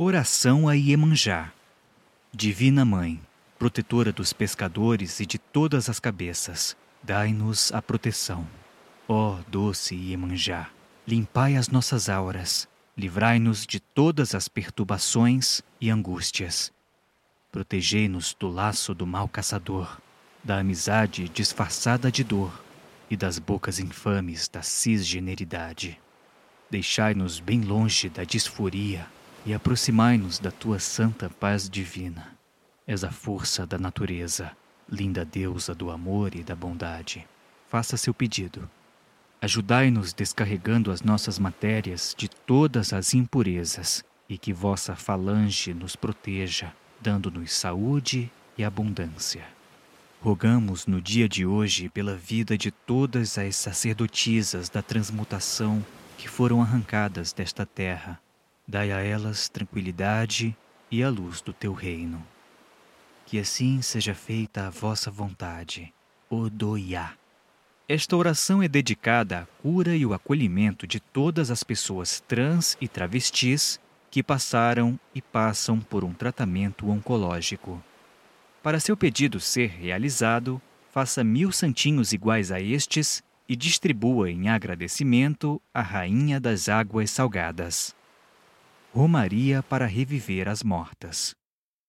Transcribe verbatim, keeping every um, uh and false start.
Oração a Iemanjá. Divina Mãe, protetora dos pescadores e de todas as cabeças, dai-nos a proteção. Ó doce Iemanjá, limpai as nossas auras, livrai-nos de todas as perturbações e angústias. Protegei-nos do laço do mau caçador, da amizade disfarçada de dor e das bocas infames da cisgeneridade. Deixai-nos bem longe da disforia e aproximai-nos da tua santa paz divina. És a força da natureza, linda deusa do amor e da bondade. Faça seu pedido. Ajudai-nos descarregando as nossas matérias de todas as impurezas e que vossa falange nos proteja, dando-nos saúde e abundância. Rogamos no dia de hoje pela vida de todas as sacerdotisas da transmutação que foram arrancadas desta terra. Dai a elas tranquilidade e a luz do teu reino. Que assim seja feita a vossa vontade. Odoiá. Esta oração é dedicada à cura e o acolhimento de todas as pessoas trans e travestis que passaram e passam por um tratamento oncológico. Para seu pedido ser realizado, faça mil santinhos iguais a estes e distribua em agradecimento à Rainha das Águas Salgadas. Romaria para reviver as mortas.